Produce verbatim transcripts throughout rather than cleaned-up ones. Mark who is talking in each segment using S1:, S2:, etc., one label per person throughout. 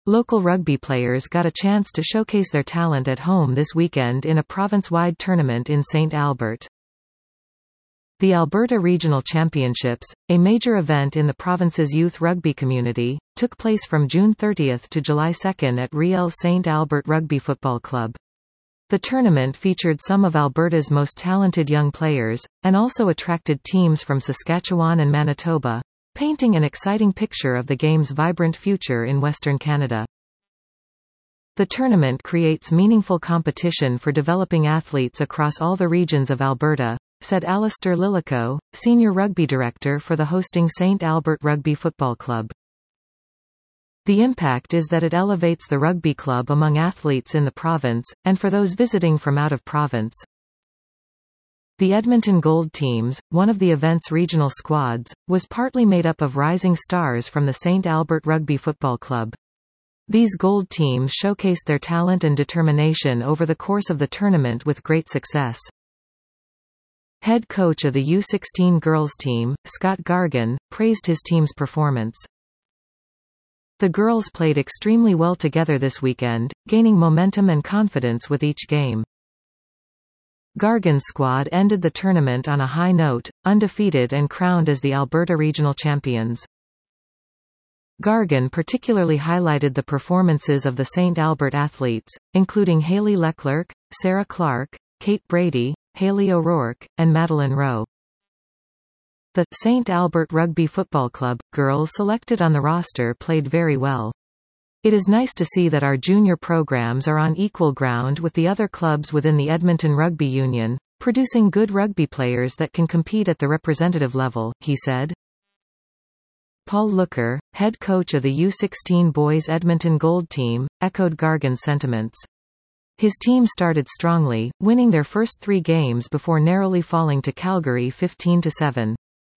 S1: Local rugby players got a chance to showcase their talent at home this weekend in a province-wide tournament in Saint Albert. The Alberta Regional Championships, a major event in the province's youth rugby community, took place from June thirtieth to July second at Riel Saint Albert Rugby Football Club. The tournament featured some of Alberta's most talented young players, and also attracted teams from Saskatchewan and Manitoba, painting an exciting picture of the game's vibrant future in Western Canada. The tournament creates meaningful competition for developing athletes across all the regions of Alberta, said Alistair Lillico, Senior Rugby Director for the hosting Saint Albert Rugby Football Club. The impact is that it elevates the rugby club among athletes in the province, and for those visiting from out of province. The Edmonton Gold Teams, one of the event's regional squads, was partly made up of rising stars from the Saint Albert Rugby Football Club. These Gold Teams showcased their talent and determination over the course of the tournament with great success. Head coach of the U sixteen girls team, Scott Gargan, praised his team's performance. The girls played extremely well together this weekend, gaining momentum and confidence with each game. Gargan's squad ended the tournament on a high note, undefeated and crowned as the Alberta Regional Champions. Gargan particularly highlighted the performances of the Saint Albert athletes, including Hayley Leclerc, Sarah Clark, Kate Brady, Haley O'Rourke, and Madeline Rowe. The Saint Albert Rugby Football Club girls selected on the roster played very well. It is nice to see that our junior programs are on equal ground with the other clubs within the Edmonton Rugby Union, producing good rugby players that can compete at the representative level, he said. Paul Looker, head coach of the U sixteen boys Edmonton Gold team, echoed Gargan's sentiments. His team started strongly, winning their first three games before narrowly falling to Calgary fifteen to seven.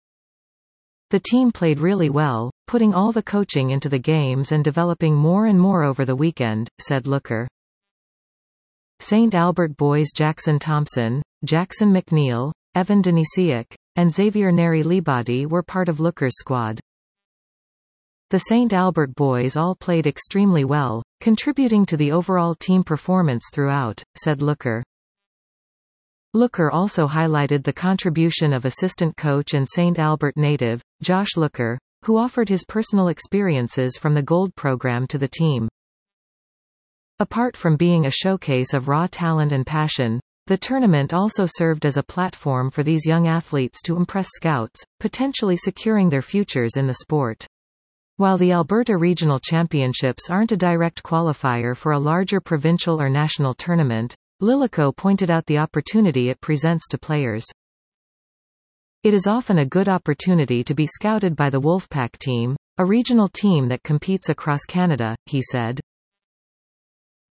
S1: The team played really well, putting all the coaching into the games and developing more and more over the weekend, said Looker. Saint Albert boys Jackson Thompson, Jackson McNeil, Evan Denisiak, and Xavier Neri-Libadi were part of Looker's squad. The Saint Albert boys all played extremely well, contributing to the overall team performance throughout, said Looker. Looker also highlighted the contribution of assistant coach and Saint Albert native, Josh Looker, who offered his personal experiences from the Gold program to the team. Apart from being a showcase of raw talent and passion, the tournament also served as a platform for these young athletes to impress scouts, potentially securing their futures in the sport. While the Alberta Regional Championships aren't a direct qualifier for a larger provincial or national tournament, Lillico pointed out the opportunity it presents to players. It is often a good opportunity to be scouted by the Wolfpack team, a regional team that competes across Canada, he said.